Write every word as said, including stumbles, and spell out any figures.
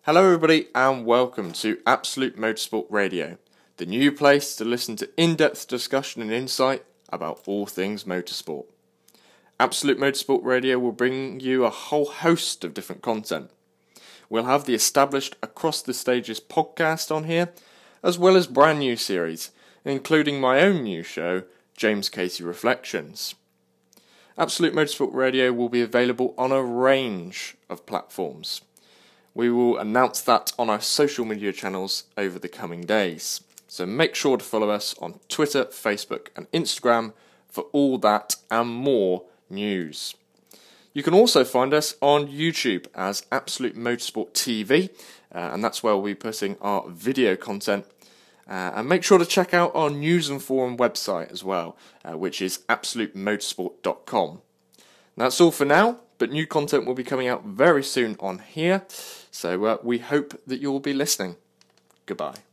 Hello everybody and welcome to Absolute Motorsport Radio, the new place to listen to in-depth discussion and insight about all things motorsport. Absolute Motorsport Radio will bring you a whole host of different content. We'll have the established Across the Stages podcast on here, as well as brand new series, including my own new show, James Casey Reflections. Absolute Motorsport Radio will be available on a range of platforms. We will announce that on our social media channels over the coming days. So make sure to follow us on Twitter, Facebook and Instagram for all that and more news. You can also find us on YouTube as Absolute Motorsport T V, uh, and that's where we'll be putting our video content. Uh, and make sure to check out our news and forum website as well, uh, which is absolute motorsport dot com. That's all for now, but new content will be coming out very soon on here, so uh, we hope that you'll be listening. Goodbye.